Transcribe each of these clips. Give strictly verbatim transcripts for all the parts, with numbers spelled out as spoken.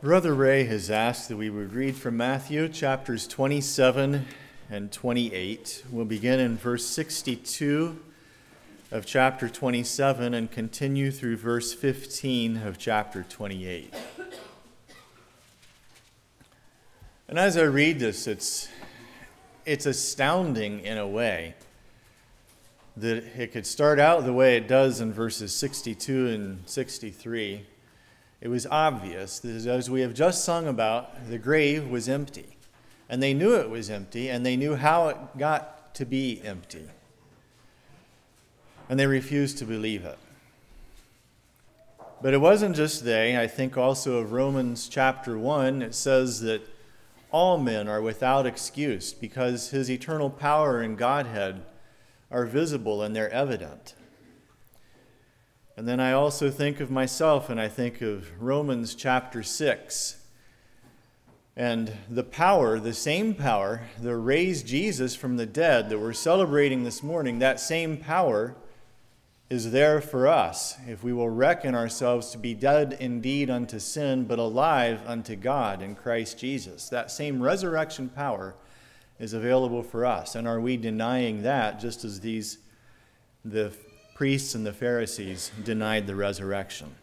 Brother Ray has asked that we would read from Matthew chapters twenty-seven and twenty-eight. We'll begin in verse sixty-two of chapter twenty-seven and continue through verse fifteen of chapter twenty-eight. And as I read this, it's, it's astounding in a way that it could start out the way it does in verses sixty-two and sixty-three. It was obvious that as we have just sung about, the grave was empty. And they knew it was empty, and they knew how it got to be empty. And they refused to believe it. But it wasn't just they. I think also of Romans chapter one, it says that all men are without excuse because his eternal power and Godhead are visible and they're evident. And then I also think of myself, and I think of Romans chapter six. And the power, the same power that raised Jesus from the dead that we're celebrating this morning, that same power is there for us if we will reckon ourselves to be dead indeed unto sin, but alive unto God in Christ Jesus. That same resurrection power is available for us. And are we denying that just as these, the priests and the Pharisees denied the resurrection?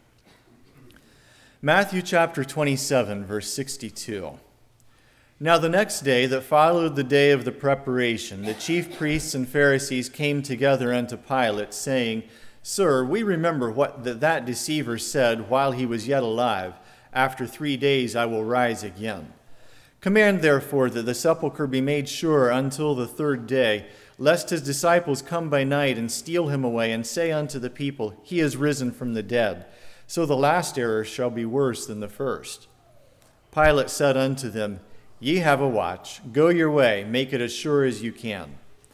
Matthew chapter twenty-seven, verse sixty-two. Now the next day that followed the day of the preparation, the chief priests and Pharisees came together unto Pilate, saying, Sir, we remember what that, that deceiver said while he was yet alive, After three days I will rise again. Command therefore that the sepulchre be made sure until the third day, lest his disciples come by night and steal him away, and say unto the people, He is risen from the dead. So the last error shall be worse than the first. Pilate said unto them, Ye have a watch. Go your way, make it as sure as you can.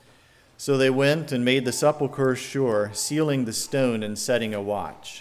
So they went and made the sepulchre sure, sealing the stone and setting a watch.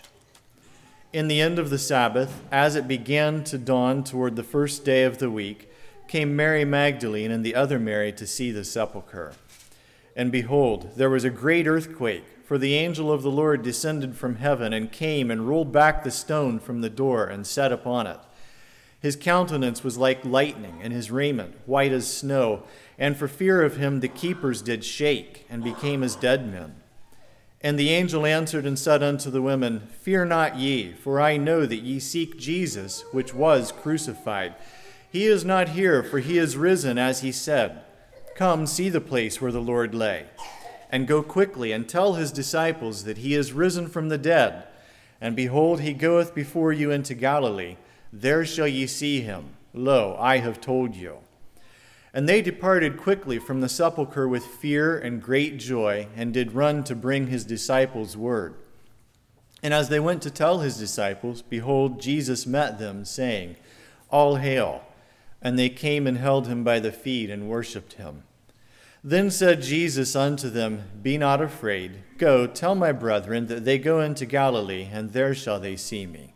In the end of the Sabbath, as it began to dawn toward the first day of the week, came Mary Magdalene and the other Mary to see the sepulchre. And behold, there was a great earthquake, for the angel of the Lord descended from heaven and came and rolled back the stone from the door and sat upon it. His countenance was like lightning, and his raiment white as snow. And for fear of him the keepers did shake, and became as dead men. And the angel answered and said unto the women, Fear not ye, for I know that ye seek Jesus, which was crucified. He is not here, for he is risen, as he said. Come, see the place where the Lord lay. And go quickly, and tell his disciples that he is risen from the dead. And behold, he goeth before you into Galilee. There shall ye see him. Lo, I have told you. And they departed quickly from the sepulchre with fear and great joy, and did run to bring his disciples word. And as they went to tell his disciples, behold, Jesus met them, saying, All hail. And they came and held him by the feet and worshipped him. Then said Jesus unto them, Be not afraid. Go, tell my brethren that they go into Galilee, and there shall they see me.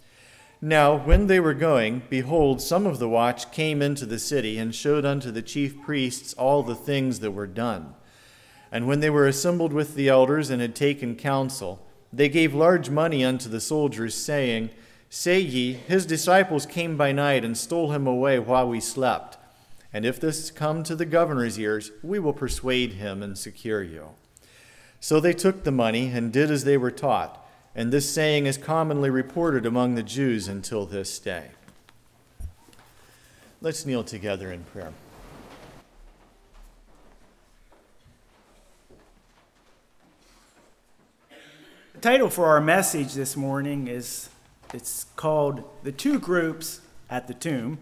Now, when they were going, behold, some of the watch came into the city, and showed unto the chief priests all the things that were done. And when they were assembled with the elders and had taken counsel, they gave large money unto the soldiers, saying, Say ye, his disciples came by night and stole him away while we slept. And if this come to the governor's ears, we will persuade him and secure you. So they took the money and did as they were taught. And this saying is commonly reported among the Jews until this day. Let's kneel together in prayer. The title for our message this morning is, it's called The Two Groups at the Tomb.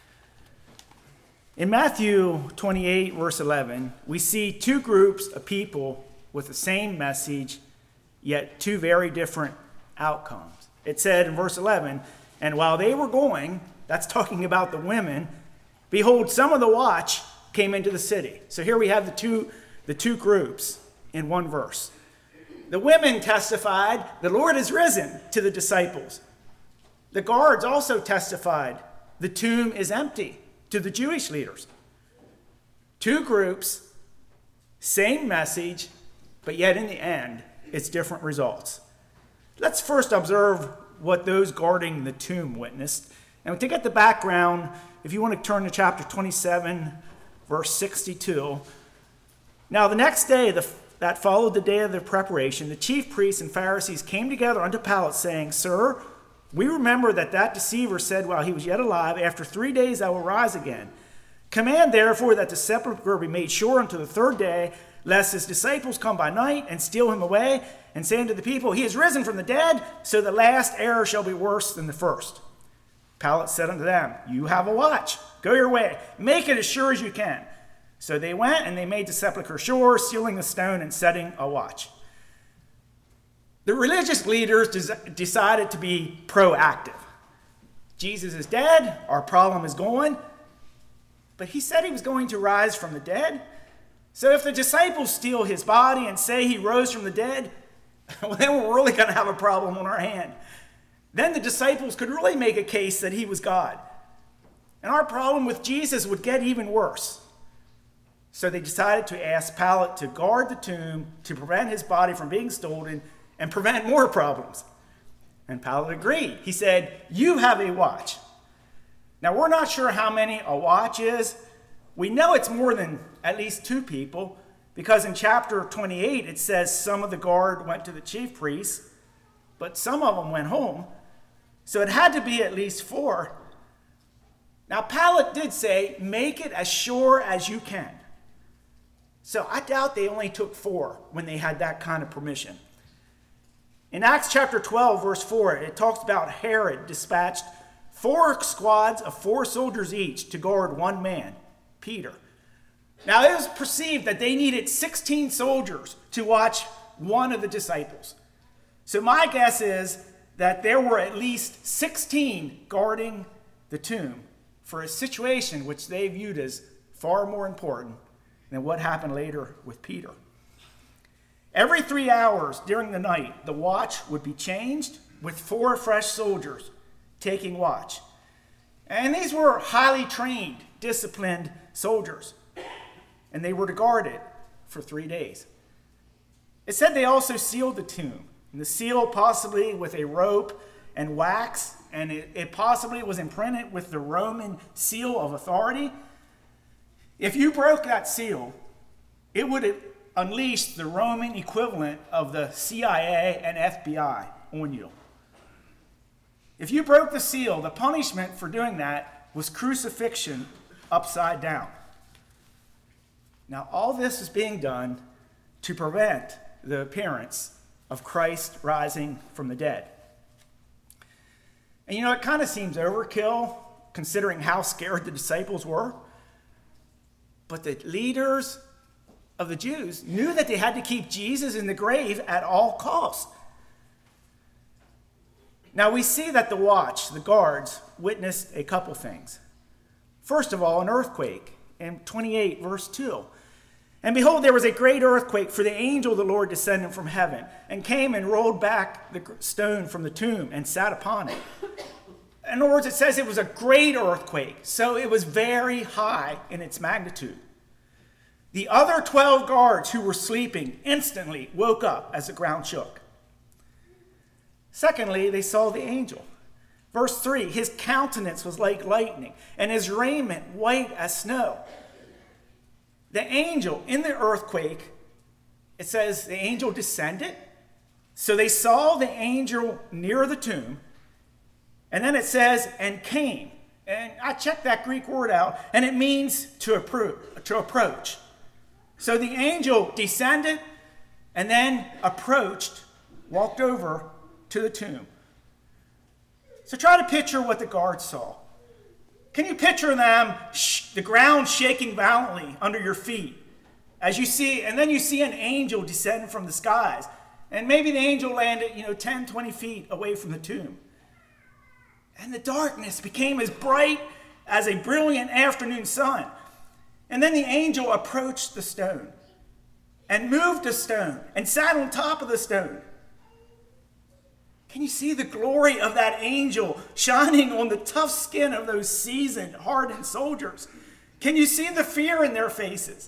In Matthew twenty-eight, verse eleven, we see two groups of people with the same message, yet two very different outcomes. It said in verse eleven, and while they were going, that's talking about the women, behold, some of the watch came into the city. So here we have the two, the two groups in one verse. The women testified, the Lord is risen, to the disciples. The guards also testified, the tomb is empty, to the Jewish leaders. Two groups, same message, but yet in the end, it's different results. Let's first observe what those guarding the tomb witnessed. And to get the background, if you want to turn to chapter twenty-seven, verse sixty-two. Now the next day the, that followed the day of the preparation, the chief priests and Pharisees came together unto Pilate, saying, Sir, we remember that that deceiver said while he was yet alive, After three days I will rise again. Command therefore that the sepulchre be made sure unto the third day, lest his disciples come by night and steal him away, and say unto the people, He is risen from the dead, so the last error shall be worse than the first. Pilate said unto them, You have a watch. Go your way. Make it as sure as you can. So they went, and they made the sepulchre sure, sealing the stone and setting a watch. The religious leaders des- decided to be proactive. Jesus is dead. Our problem is gone. But he said he was going to rise from the dead. So if the disciples steal his body and say he rose from the dead, well, then we're really going to have a problem on our hand. Then the disciples could really make a case that he was God. And our problem with Jesus would get even worse. So they decided to ask Pilate to guard the tomb to prevent his body from being stolen and prevent more problems. And Pilate agreed. He said, You have a watch. Now, we're not sure how many a watch is. We know it's more than at least two people, because in chapter twenty-eight, it says some of the guard went to the chief priests, but some of them went home. So it had to be at least four. Now, Pilate did say, make it as sure as you can. So I doubt they only took four when they had that kind of permission. In Acts chapter twelve, verse four, it talks about Herod dispatched four squads of four soldiers each to guard one man, Peter. Now, it was perceived that they needed sixteen soldiers to watch one of the disciples. So my guess is that there were at least sixteen guarding the tomb for a situation which they viewed as far more important than what happened later with Peter. Every three hours during the night, the watch would be changed with four fresh soldiers taking watch. And these were highly trained, disciplined soldiers. And they were to guard it for three days. It said they also sealed the tomb. And the seal possibly with a rope and wax, and it, it possibly was imprinted with the Roman seal of authority. If you broke that seal, it would unleash the Roman equivalent of the C I A and F B I on you. If you broke the seal, the punishment for doing that was crucifixion upside down. Now, all this is being done to prevent the appearance of Christ rising from the dead. And you know, it kind of seems overkill considering how scared the disciples were. But the leaders of the Jews knew that they had to keep Jesus in the grave at all costs. Now we see that the watch, the guards, witnessed a couple things. First of all, an earthquake in twenty-eight, verse two. And behold, there was a great earthquake, for the angel of the Lord descended from heaven, and came and rolled back the stone from the tomb and sat upon it. In other words, it says it was a great earthquake, so it was very high in its magnitude. The other twelve guards who were sleeping instantly woke up as the ground shook. Secondly, they saw the angel. Verse three, his countenance was like lightning, and his raiment white as snow. The angel in the earthquake, it says the angel descended. So they saw the angel near the tomb. And then it says, and came. And I checked that Greek word out, and it means to approach. To approach. So the angel descended and then approached, walked over to the tomb. So try to picture what the guards saw. Can you picture them, sh- the ground shaking violently under your feet as you see, and then you see an angel descend from the skies. And maybe the angel landed, you know, ten, twenty feet away from the tomb. And the darkness became as bright as a brilliant afternoon sun. And then the angel approached the stone and moved the stone and sat on top of the stone. Can you see the glory of that angel shining on the tough skin of those seasoned, hardened soldiers? Can you see the fear in their faces?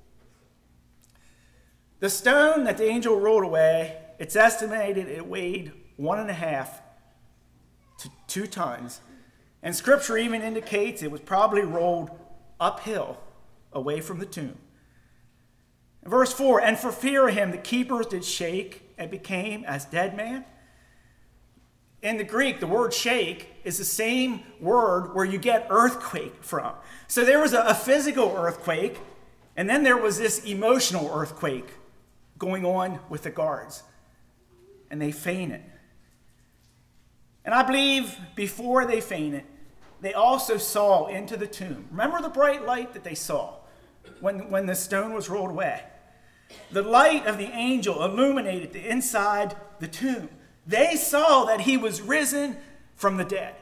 The stone that the angel rolled away, it's estimated it weighed one and a half to two tons, And Scripture even indicates it was probably rolled uphill away from the tomb. Verse four, and for fear of him, the keepers did shake and became as dead man. In the Greek, the word shake is the same word where you get earthquake from. So there was a, a physical earthquake, and then there was this emotional earthquake going on with the guards. And they fainted. And I believe before they fainted, they also saw into the tomb. Remember the bright light that they saw when, when the stone was rolled away? The light of the angel illuminated the inside the tomb. They saw that he was risen from the dead.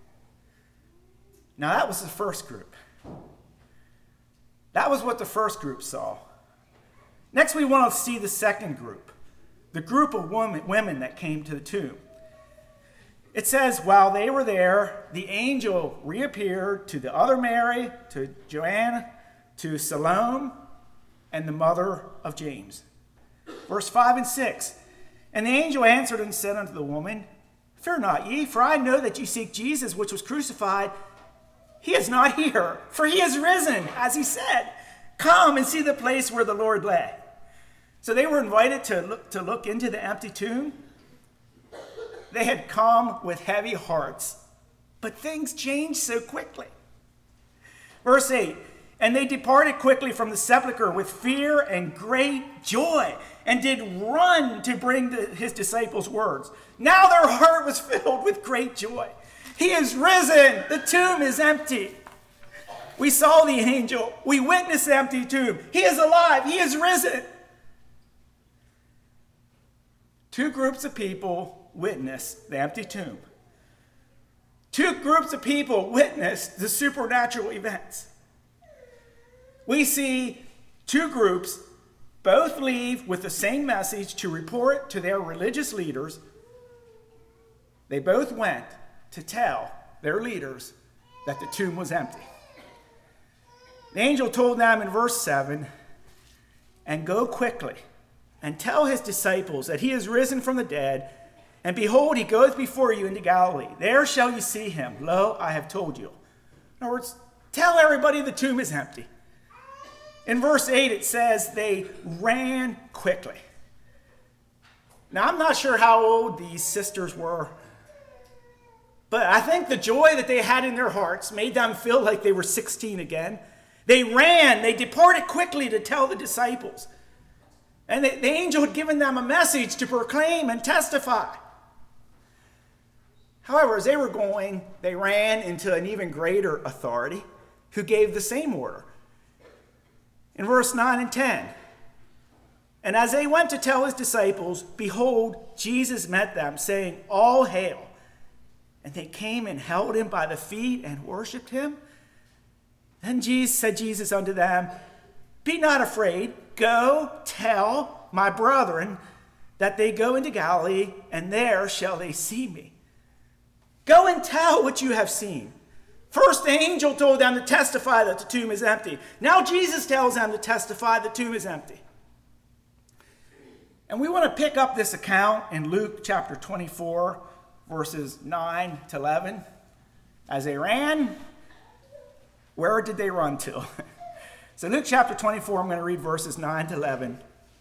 Now that was the first group. That was what the first group saw. Next we want to see the second group. The group of women, women that came to the tomb. It says, while they were there, the angel reappeared to the other Mary, to Joanna, to Salome, and the mother of James. Verse five and six. And the angel answered and said unto the woman, fear not ye, for I know that ye seek Jesus, which was crucified. He is not here, for he is risen, as he said. Come and see the place where the Lord lay. So they were invited to look, to look into the empty tomb. They had come with heavy hearts, but things changed so quickly. Verse eight, and they departed quickly from the sepulchre with fear and great joy, and did run to bring the, his disciples words. Now their heart was filled with great joy. He is risen. The tomb is empty. We saw the angel. We witnessed the empty tomb. He is alive. He is risen. Two groups of people witnessed the empty tomb. Two groups of people witnessed the supernatural events. We see two groups both leave with the same message to report to their religious leaders. They both went to tell their leaders that the tomb was empty. The angel told them in verse seven, and go quickly and tell his disciples that he is risen from the dead, and behold, he goes before you into Galilee. There shall you see him. Lo, I have told you. In other words, tell everybody the tomb is empty. In verse eight, it says they ran quickly. Now, I'm not sure how old these sisters were, but I think the joy that they had in their hearts made them feel like they were sixteen again. They ran, they departed quickly to tell the disciples. And the, the angel had given them a message to proclaim and testify. However, as they were going, they ran into an even greater authority who gave the same order. In verse nine and ten, and as they went to tell his disciples, behold, Jesus met them, saying, all hail. And they came and held him by the feet and worshipped him. Then Jesus said Jesus unto them, be not afraid, go tell my brethren that they go into Galilee, and there shall they see me. Go and tell what you have seen. First, the angel told them to testify that the tomb is empty. Now Jesus tells them to testify the tomb is empty. And we want to pick up this account in Luke chapter twenty-four, verses nine to eleven. As they ran, where did they run to? So Luke chapter twenty-four, I'm going to read verses nine to eleven.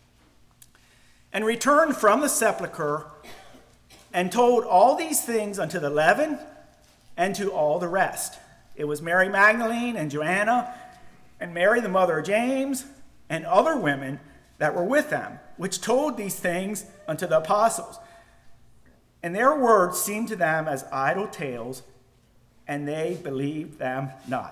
And returned from the sepulchre, and told all these things unto the eleven, and to all the rest. It was Mary Magdalene and Joanna, and Mary the mother of James, and other women that were with them, which told these things unto the apostles. And their words seemed to them as idle tales, and they believed them not.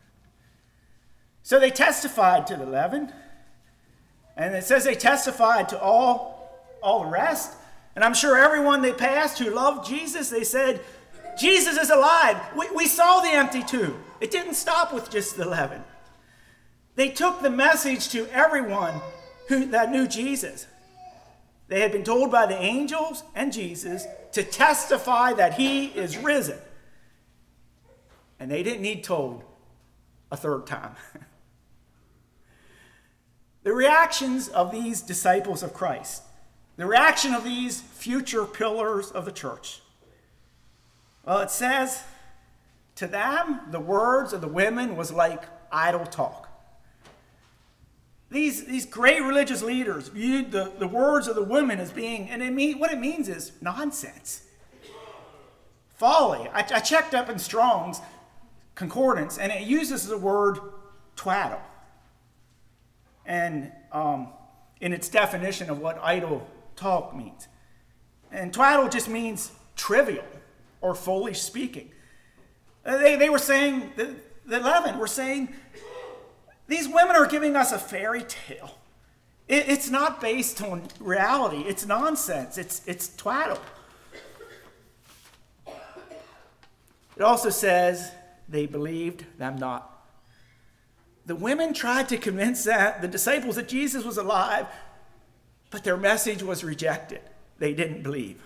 So they testified to the eleven, and it says they testified to all, all the rest. And I'm sure everyone they passed who loved Jesus, they said, Jesus is alive. We, we saw the empty tomb. It didn't stop with just the eleven. They took the message to everyone who, that knew Jesus. They had been told by the angels and Jesus to testify that he is risen. And they didn't need told a third time. The reactions of these disciples of Christ, the reaction of these future pillars of the church. Well, it says to them, the words of the women was like idle talk. These, these great religious leaders viewed the, the words of the women as being, and it mean, what it means is nonsense. Folly. I, I checked up in Strong's Concordance, and it uses the word twaddle. And um, in its definition of what idle talk means. And twaddle just means trivial or foolish speaking. They, they were saying, the, the eleven were saying, these women are giving us a fairy tale. It, it's not based on reality. It's nonsense. It's, it's twaddle. It also says they believed them not. The women tried to convince that, the disciples that Jesus was alive, but their message was rejected. They didn't believe.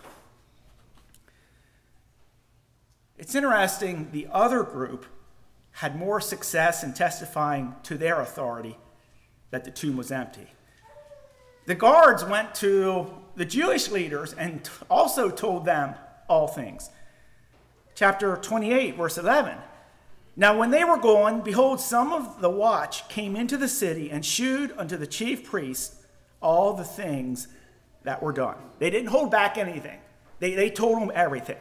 It's interesting, the other group had more success in testifying to their authority that the tomb was empty. The guards went to the Jewish leaders and also told them all things. Chapter twenty-eight, verse eleven. Now when they were gone, behold, some of the watch came into the city and shewed unto the chief priests all the things that were done. They didn't hold back anything. They, they told them everything.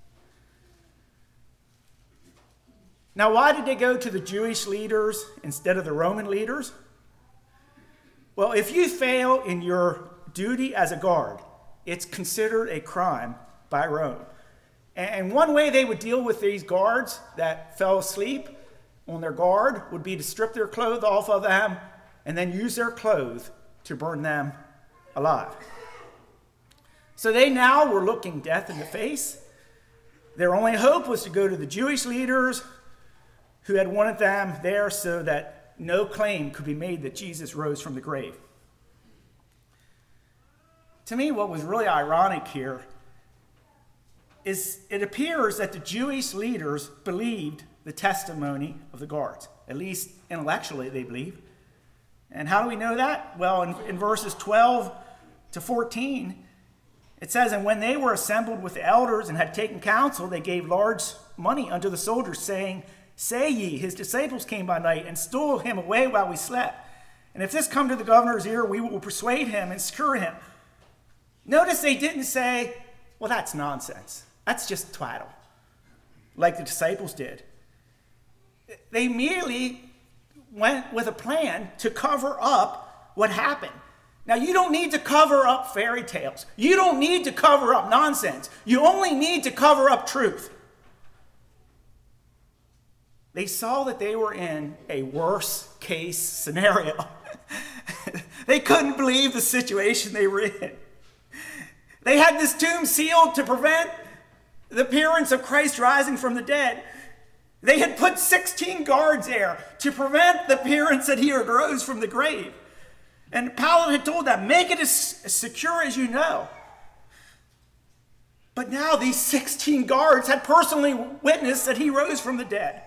Now, why did they go to the Jewish leaders instead of the Roman leaders? Well, if you fail in your duty as a guard, it's considered a crime by Rome. And one way they would deal with these guards that fell asleep on their guard would be to strip their clothes off of them and then use their clothes to burn them alive. So they now were looking death in the face. Their only hope was to go to the Jewish leaders who had wanted them there so that no claim could be made that Jesus rose from the grave. To me, what was really ironic here is it appears that the Jewish leaders believed the testimony of the guards. At least intellectually they believed. And how do we know that? Well, in, in verses twelve to fourteen, it says, and when they were assembled with the elders and had taken counsel, they gave large money unto the soldiers, saying, say ye, his disciples came by night and stole him away while we slept. And if this come to the governor's ear, we will persuade him and secure him. Notice they didn't say, well, that's nonsense. That's just twaddle, like the disciples did. They merely went with a plan to cover up what happened. Now, you don't need to cover up fairy tales. You don't need to cover up nonsense. You only need to cover up truth. They saw that they were in a worse case scenario. They couldn't believe the situation they were in. They had this tomb sealed to prevent the appearance of Christ rising from the dead. They had put sixteen guards there to prevent the appearance that he rose from the grave. And Pilate had told them, make it as, as secure as you know. But now these sixteen guards had personally witnessed that he rose from the dead.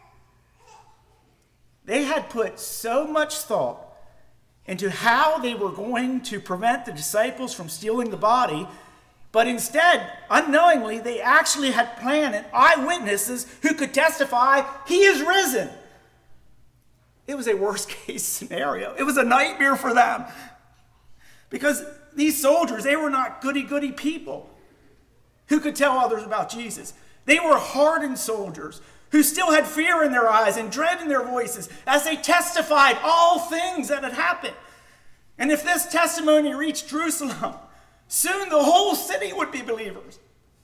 They had put so much thought into how they were going to prevent the disciples from stealing the body, but instead, unknowingly, they actually had planned and eyewitnesses who could testify, he is risen. It was a worst case scenario. It was a nightmare for them. Because these soldiers, they were not goody-goody people who could tell others about Jesus. They were hardened soldiers who still had fear in their eyes and dread in their voices as they testified all things that had happened. And if this testimony reached Jerusalem, soon the whole city would be believers.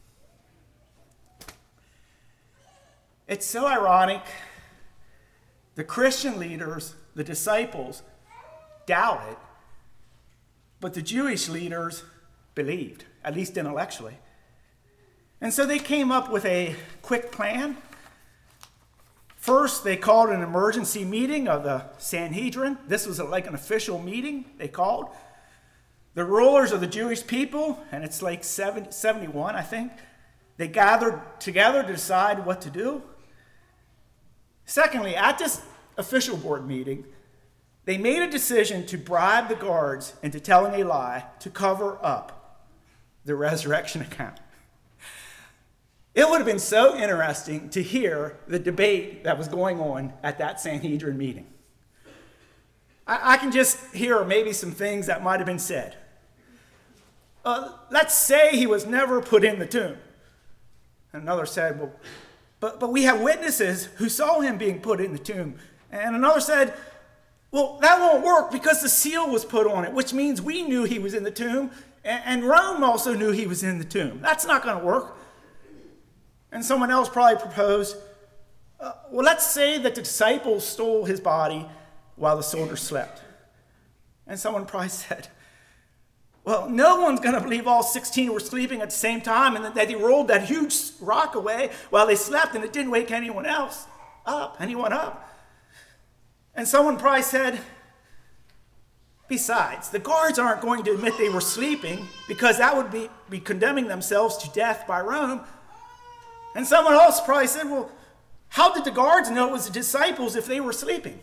It's so ironic. The Christian leaders, the disciples, doubted, but the Jewish leaders believed, at least intellectually. And so they came up with a quick plan. First, they called an emergency meeting of the Sanhedrin. This was like an official meeting they called. The rulers of the Jewish people, and it's like seventy-one, I think, they gathered together to decide what to do. Secondly, at this official board meeting, they made a decision to bribe the guards into telling a lie to cover up the resurrection account. It would have been so interesting to hear the debate that was going on at that Sanhedrin meeting. I, I can just hear maybe some things that might have been said. Uh, let's say he was never put in the tomb. Another said, well, but, but we have witnesses who saw him being put in the tomb. And another said, well, that won't work because the seal was put on it, which means we knew he was in the tomb, and, and Rome also knew he was in the tomb. That's not going to work. And someone else probably proposed, uh, well, let's say that the disciples stole his body while the soldiers slept. And someone probably said, well, no one's going to believe all sixteen were sleeping at the same time and that they rolled that huge rock away while they slept and it didn't wake anyone else up, anyone up. And someone probably said, besides, the guards aren't going to admit they were sleeping because that would be, be condemning themselves to death by Rome. And someone else probably said, well, how did the guards know it was the disciples if they were sleeping?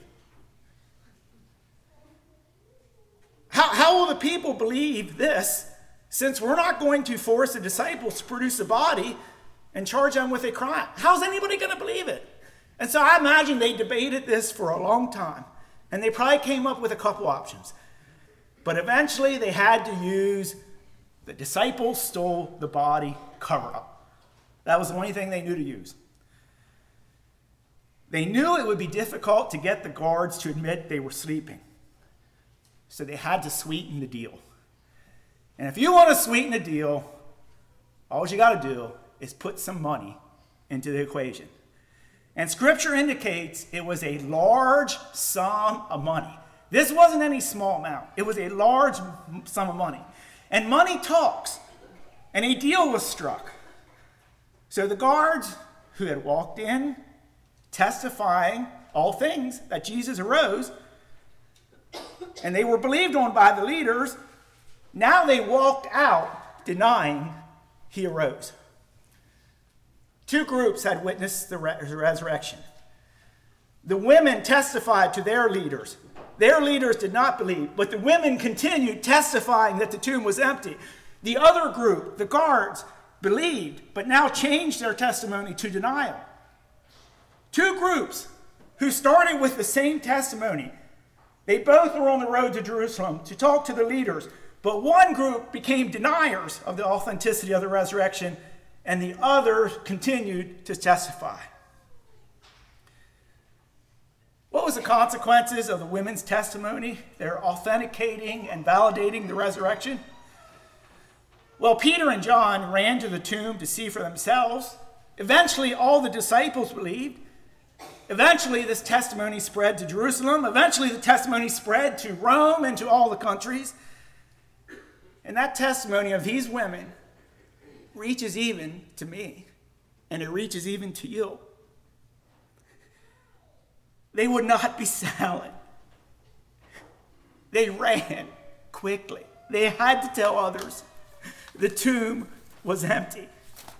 How, how will the people believe this, since we're not going to force the disciples to produce a body and charge them with a crime? How's anybody going to believe it? And so I imagine they debated this for a long time, and they probably came up with a couple options. But eventually they had to use the disciples stole the body cover-up. That was the only thing they knew to use. They knew it would be difficult to get the guards to admit they were sleeping. So they had to sweeten the deal. And if you want to sweeten the deal, all you got to do is put some money into the equation. And Scripture indicates it was a large sum of money. This wasn't any small amount. It was a large sum of money. And money talks. And a deal was struck. So the guards who had walked in, testifying all things that Jesus arose, and they were believed on by the leaders, now they walked out denying he arose. Two groups had witnessed the resurrection. The women testified to their leaders. Their leaders did not believe, but the women continued testifying that the tomb was empty. The other group, the guards, believed, but now changed their testimony to denial. Two groups who started with the same testimony. They both were on the road to Jerusalem to talk to the leaders, but one group became deniers of the authenticity of the resurrection, and the other continued to testify. What was the consequences of the women's testimony? They're authenticating and validating the resurrection. Well, Peter and John ran to the tomb to see for themselves. Eventually, all the disciples believed. Eventually, this testimony spread to Jerusalem. Eventually, the testimony spread to Rome and to all the countries. And that testimony of these women reaches even to me, and it reaches even to you. They would not be silent. They ran quickly. They had to tell others the tomb was empty.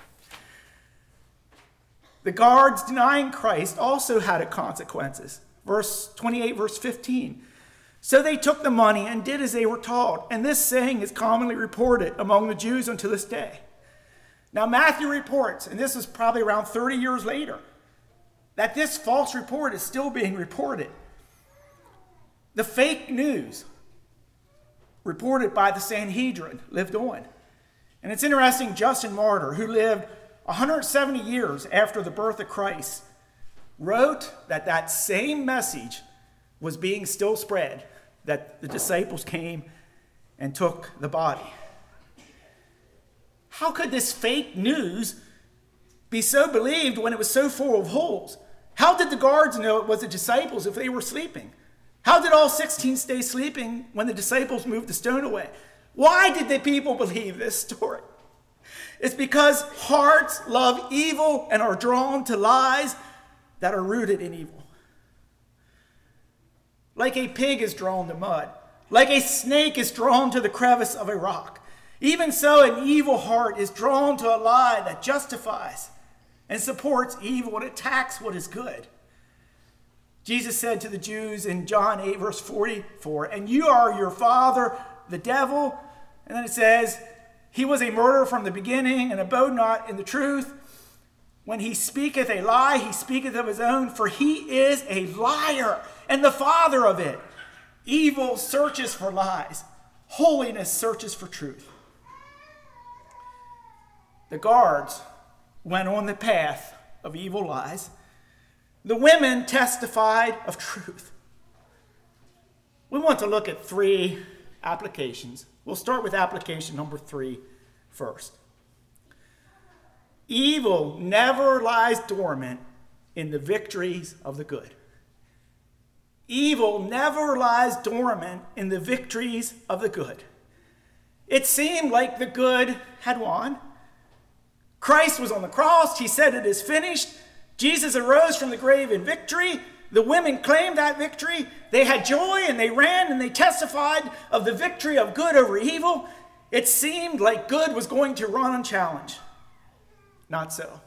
The guards denying Christ also had consequences. Verse twenty-eight, verse fifteen. So they took the money and did as they were told. And this saying is commonly reported among the Jews unto this day. Now Matthew reports, and this is probably around thirty years later, that this false report is still being reported. The fake news reported by the Sanhedrin lived on. And it's interesting, Justin Martyr, who lived one hundred seventy years after the birth of Christ, wrote that that same message was being still spread, that the disciples came and took the body. How could this fake news be so believed when it was so full of holes? How did the guards know it was the disciples if they were sleeping? How did all sixteen stay sleeping when the disciples moved the stone away? Why did the people believe this story? It's because hearts love evil and are drawn to lies that are rooted in evil. Like a pig is drawn to mud, like a snake is drawn to the crevice of a rock, even so an evil heart is drawn to a lie that justifies and supports evil and attacks what is good. Jesus said to the Jews in John eight, verse forty-four, and you are your father, the devil. And then it says, he was a murderer from the beginning and abode not in the truth, When he speaketh a lie, he speaketh of his own, for he is a liar and the father of it. Evil searches for lies. Holiness searches for truth. The guards went on the path of evil lies. The women testified of truth. We want to look at three applications. We'll start with application number three first. Evil never lies dormant in the victories of the good. Evil never lies dormant in the victories of the good. It seemed like the good had won. Christ was on the cross. He said, "It is finished." Jesus arose from the grave in victory. The women claimed that victory. They had joy and they ran and they testified of the victory of good over evil. It seemed like good was going to run unchallenged. Not so.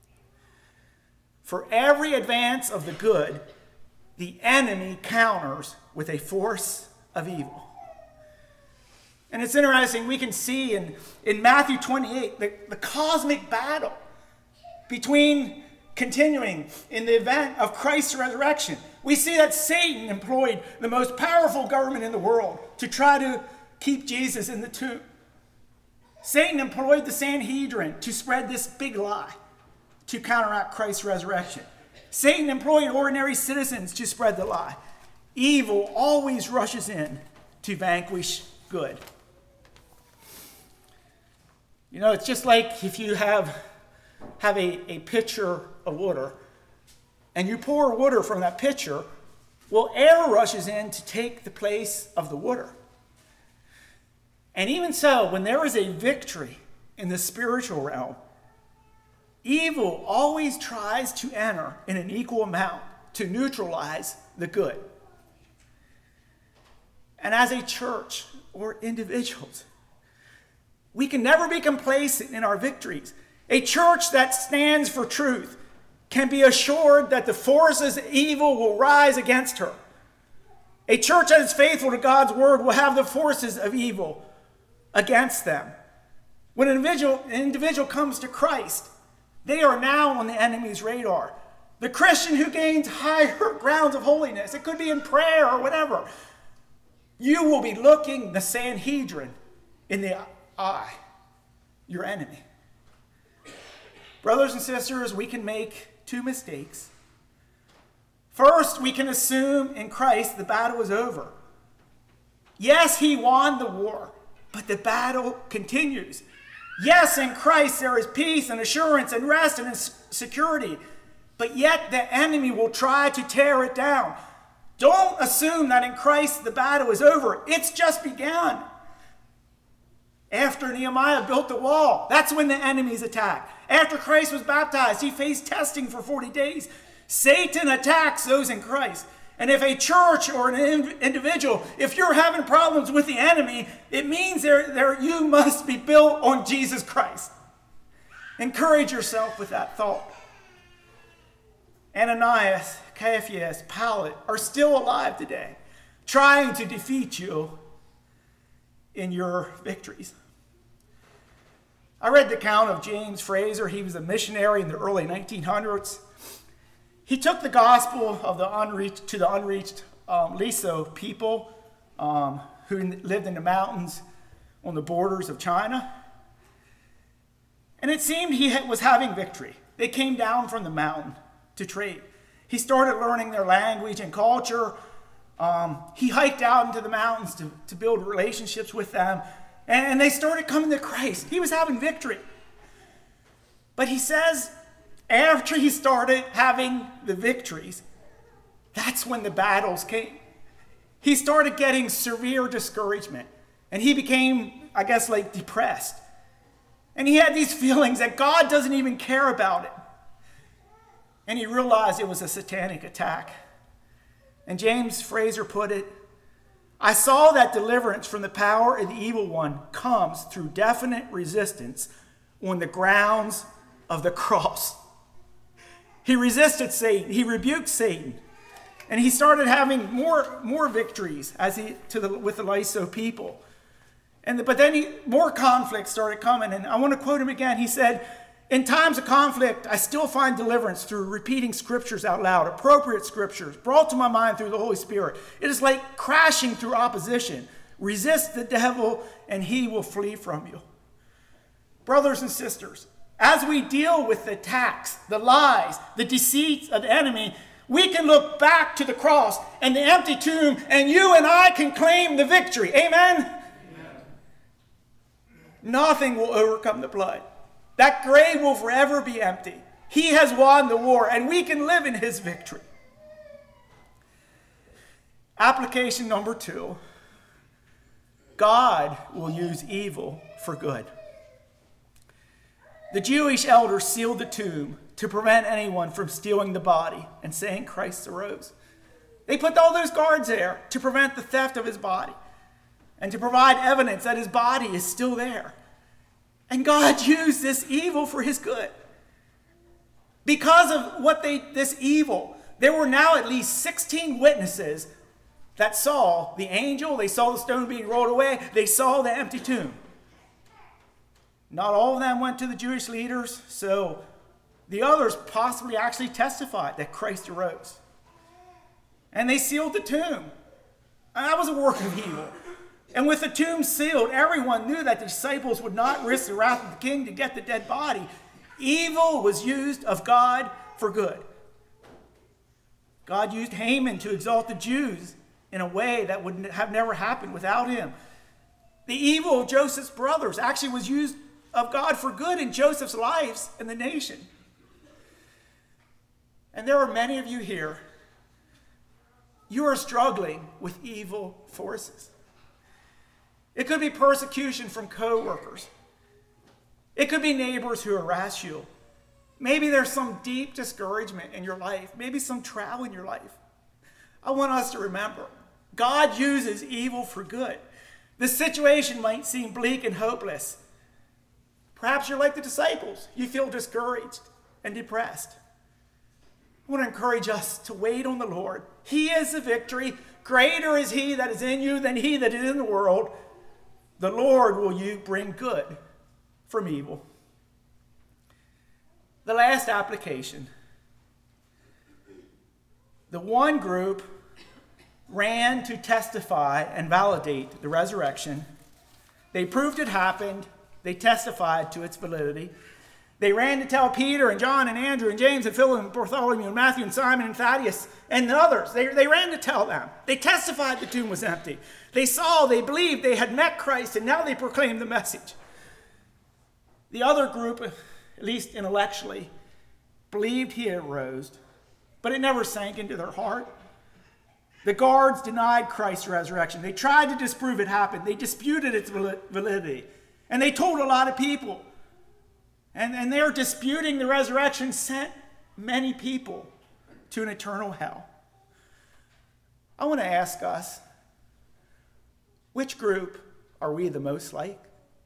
For every advance of the good, the enemy counters with a force of evil. And it's interesting, we can see in, in Matthew twenty-eight, the, the cosmic battle between continuing in the event of Christ's resurrection. We see that Satan employed the most powerful government in the world to try to keep Jesus in the tomb. Satan employed the Sanhedrin to spread this big lie to counteract Christ's resurrection. Satan employed ordinary citizens to spread the lie. Evil always rushes in to vanquish good. You know, it's just like if you have, have a, a pitcher of water and you pour water from that pitcher, well, air rushes in to take the place of the water. And even so, when there is a victory in the spiritual realm, evil always tries to enter in an equal amount to neutralize the good. And as a church or individuals, we can never be complacent in our victories. A church that stands for truth can be assured that the forces of evil will rise against her. A church that is faithful to God's word will have the forces of evil against them. When an individual, an individual comes to Christ, they are now on the enemy's radar. The Christian who gains higher grounds of holiness, it could be in prayer or whatever, you will be looking the Sanhedrin in the eye, your enemy. Brothers and sisters, we can make two mistakes. First, we can assume in Christ the battle is over. Yes, he won the war, but the battle continues. Yes, in Christ there is peace and assurance and rest and security, but yet the enemy will try to tear it down. Don't assume that in Christ the battle is over. It's just begun. After Nehemiah built the wall, that's when the enemies attacked. After Christ was baptized, he faced testing for forty days. Satan attacks those in Christ. And if a church or an individual, if you're having problems with the enemy, it means there, there, you must be built on Jesus Christ. Encourage yourself with that thought. Ananias, Caiaphas, Pilate are still alive today, trying to defeat you in your victories. I read the account of James Fraser. He was a missionary in the early nineteen hundreds. He took the gospel of the unreached to the unreached um, Liso people um, who lived in the mountains on the borders of China. And it seemed he was having victory. They came down from the mountain to trade. He started learning their language and culture. Um, he hiked out into the mountains to, to build relationships with them. And they started coming to Christ. He was having victory. But he says, after he started having the victories, that's when the battles came. He started getting severe discouragement. And he became, I guess, like depressed. And he had these feelings that God doesn't even care about it. And he realized it was a satanic attack. And James Fraser put it, I saw that deliverance from the power of the evil one comes through definite resistance on the grounds of the cross. He resisted Satan. He rebuked Satan. And he started having more, more victories as he to the, with the Liso people. And the, but then he, more conflict started coming. And I want to quote him again. He said, in times of conflict, I still find deliverance through repeating scriptures out loud, appropriate scriptures brought to my mind through the Holy Spirit. It is like crashing through opposition. Resist the devil and he will flee from you. Brothers and sisters, as we deal with the attacks, the lies, the deceits of the enemy, we can look back to the cross and the empty tomb, and you and I can claim the victory. Amen? Amen. Nothing will overcome the blood. That grave will forever be empty. He has won the war, and we can live in his victory. Application number two. God will use evil for good. The Jewish elders sealed the tomb to prevent anyone from stealing the body and saying Christ arose. They put all those guards there to prevent the theft of his body and to provide evidence that his body is still there. And God used this evil for his good. Because of what they, this evil, there were now at least sixteen witnesses that saw the angel, they saw the stone being rolled away, they saw the empty tomb. Not all of them went to the Jewish leaders, so the others possibly actually testified that Christ arose. And they sealed the tomb. And that was a work of evil. And with the tomb sealed, everyone knew that the disciples would not risk the wrath of the king to get the dead body. Evil was used of God for good. God used Haman to exalt the Jews in a way that would have never happened without him. The evil of Joseph's brothers actually was used of God for good in Joseph's lives and the nation. And there are many of you here, you are struggling with evil forces. It could be persecution from co-workers. It could be neighbors who harass you. Maybe there's some deep discouragement in your life, maybe some trial in your life. I want us to remember, God uses evil for good. The situation might seem bleak and hopeless. Perhaps you're like the disciples. You feel discouraged and depressed. I want to encourage us to wait on the Lord. He is the victory. Greater is he that is in you than he that is in the world. The Lord will you bring good from evil. The last application. The one group ran to testify and validate the resurrection. They proved it happened. They testified to its validity. They ran to tell Peter and John and Andrew and James and Philip and Bartholomew and Matthew and Simon and Thaddeus and the others. They, they ran to tell them. They testified the tomb was empty. They saw, they believed, they had met Christ, and now they proclaimed the message. The other group, at least intellectually, believed he had rose, but it never sank into their heart. The guards denied Christ's resurrection. They tried to disprove it happened. They disputed its validity. And they told a lot of people. And, and their disputing the resurrection sent many people to an eternal hell. I want to ask us, which group are we the most like?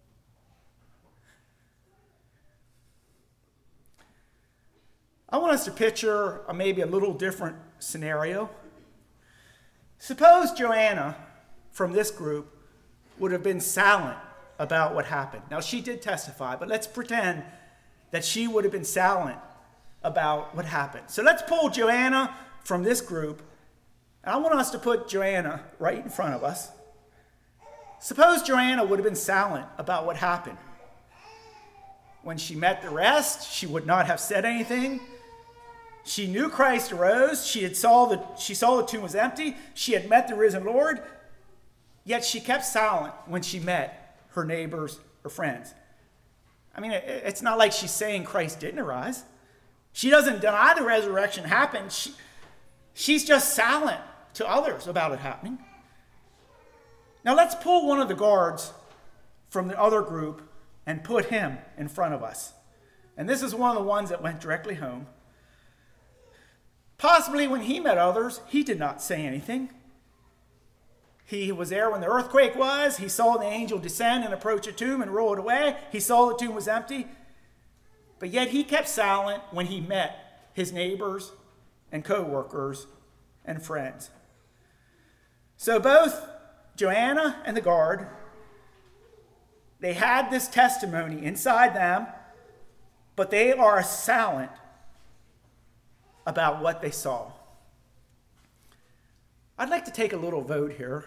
I want us to picture a, maybe a little different scenario. Suppose Joanna from this group would have been silent about what happened. Now, she did testify, but let's pretend that she would have been silent about what happened. So let's pull Joanna from this group, and I want us to put Joanna right in front of us. Suppose Joanna would have been silent about what happened. When she met the rest, she would not have said anything. She knew Christ arose. She had saw the, she saw the tomb was empty. She had met the risen Lord. Yet she kept silent when she met her neighbors or friends. I mean, it, it's not like she's saying Christ didn't arise. She doesn't deny the resurrection happened. She, she's just silent to others about it happening. Now let's pull one of the guards from the other group and put him in front of us. And this is one of the ones that went directly home. Possibly when he met others, he did not say anything. He was there when the earthquake was. He saw the angel descend and approach a tomb and roll it away. He saw the tomb was empty. But yet he kept silent when he met his neighbors and co-workers and friends. So both Joanna and the guard, they had this testimony inside them but they are silent about what they saw. I'd like to take a little vote here.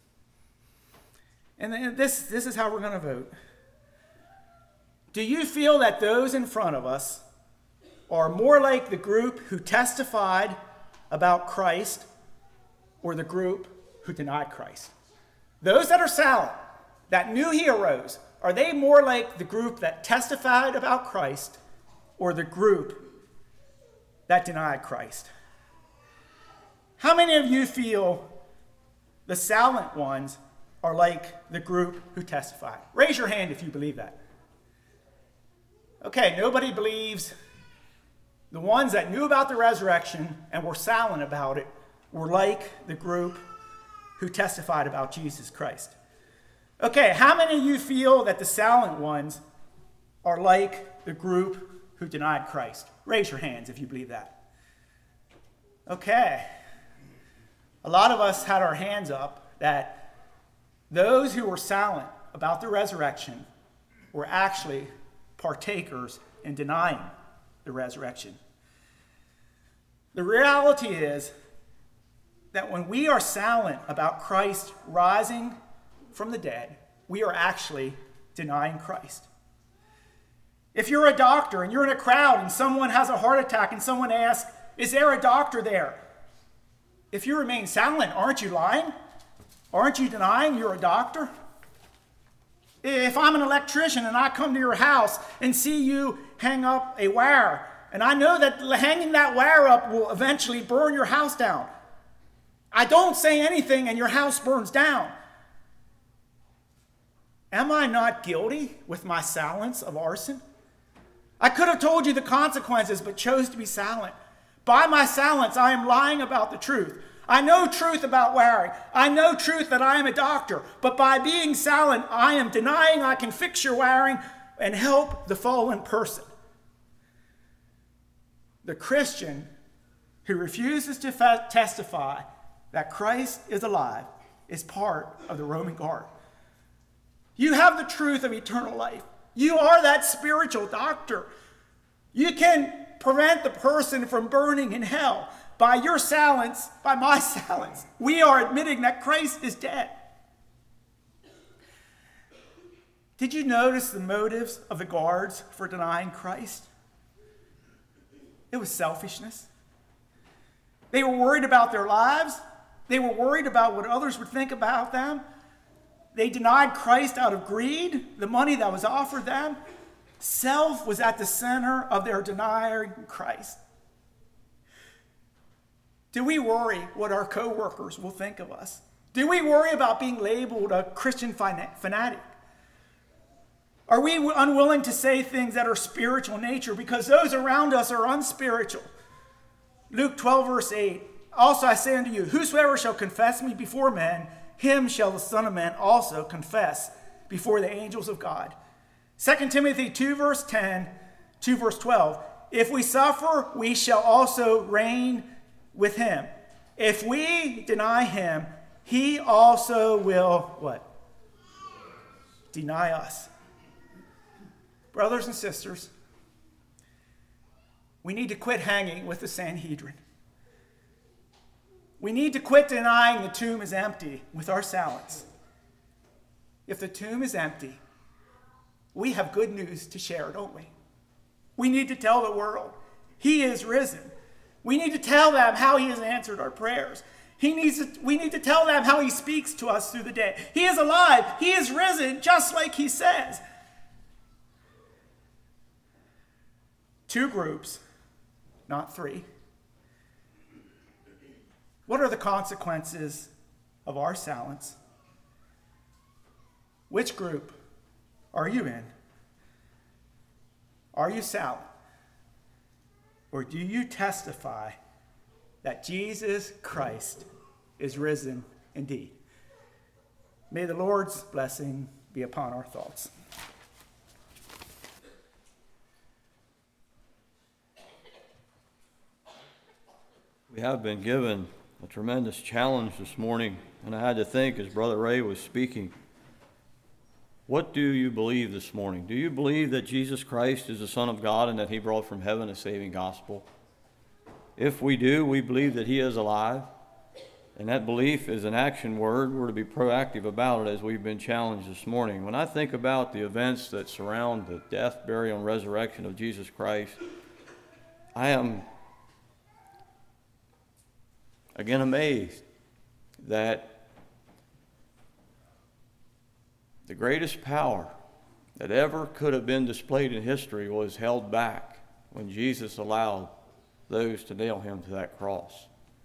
And then this, this is how we're going to vote. Do you feel that those in front of us are more like the group who testified about Christ or the group who denied Christ? Those that are silent, that knew he arose, are they more like the group that testified about Christ or the group that denied Christ? How many of you feel the silent ones are like the group who testified? Raise your hand if you believe that. Okay, nobody believes. The ones that knew about the resurrection and were silent about it were like the group who testified about Jesus Christ. Okay, how many of you feel that the silent ones are like the group who denied Christ? Raise your hands if you believe that. Okay. A lot of us had our hands up that those who were silent about the resurrection were actually partakers in denying the resurrection. The reality is that when we are silent about Christ rising from the dead, we are actually denying Christ. If you're a doctor and you're in a crowd and someone has a heart attack and someone asks, "Is there a doctor there?" If you remain silent, aren't you lying? Aren't you denying you're a doctor? If I'm an electrician and I come to your house and see you hang up a wire, and I know that hanging that wire up will eventually burn your house down, I don't say anything and your house burns down. Am I not guilty with my silence of arson? I could have told you the consequences, but chose to be silent. By my silence, I am lying about the truth. I know truth about wiring. I know truth that I am a doctor. But by being silent, I am denying I can fix your wiring and help the fallen person. The Christian who refuses to fe- testify that Christ is alive is part of the Roman guard. You have the truth of eternal life. You are that spiritual doctor. You can prevent the person from burning in hell. By your silence, by my silence, we are admitting that Christ is dead. Did you notice the motives of the guards for denying Christ? It was selfishness. They were worried about their lives. They were worried about what others would think about them. They denied Christ out of greed, the money that was offered them. Self was at the center of their denying Christ. Do we worry what our co-workers will think of us? Do we worry about being labeled a Christian fanatic? Are we unwilling to say things that are spiritual in nature because those around us are unspiritual? Luke twelve, verse eight. Also I say unto you, whosoever shall confess me before men, him shall the Son of Man also confess before the angels of God. Second Timothy two, verse ten, two, verse twelve. If we suffer, we shall also reign with him. If we deny him, he also will, what? Deny us. Brothers and sisters, we need to quit hanging with the Sanhedrin. We need to quit denying the tomb is empty with our silence. If the tomb is empty, we have good news to share, don't we? We need to tell the world he is risen. We need to tell them how he has answered our prayers. He needs to, we need to tell them how he speaks to us through the day. He is alive. He is risen, just like he says. Two groups, not three. What are the consequences of our silence? Which group are you in? Are you silent? Or do you testify that Jesus Christ is risen indeed? May the Lord's blessing be upon our thoughts. We have been given a tremendous challenge this morning, and I had to think as Brother Ray was speaking, What do you believe this morning? Do you believe that Jesus Christ is the Son of God and that he brought from heaven a saving gospel? If we do, we believe that he is alive. And that belief is an action word. We're to be proactive about it as we've been challenged this morning. When I think about the events that surround the death, burial, and resurrection of Jesus Christ, I am again amazed that the greatest power that ever could have been displayed in history was held back when Jesus allowed those to nail him to that cross.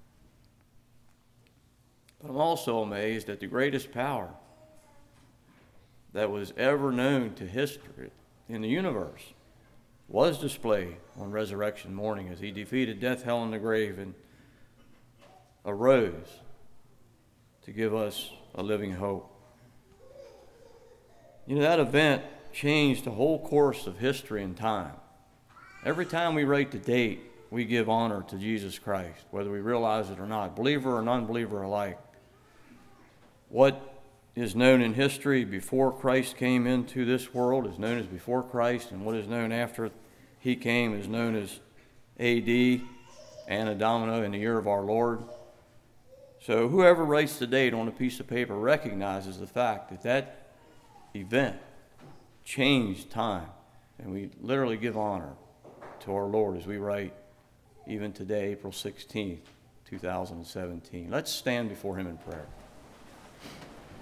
But I'm also amazed at the greatest power that was ever known to history in the universe was displayed on resurrection morning as he defeated death, hell, and the grave and arose to give us a living hope. You know, that event changed the whole course of history and time. Every time we write the date, we give honor to Jesus Christ, whether we realize it or not, believer or non-believer alike. What is known in history before Christ came into this world is known as before Christ, and what is known after he came is known as A D, Anno Domini, in the year of our Lord. So whoever writes the date on a piece of paper recognizes the fact that that event changed time, and we literally give honor to our Lord as we write even today, April sixteenth, two thousand seventeen. Let's stand before him in prayer.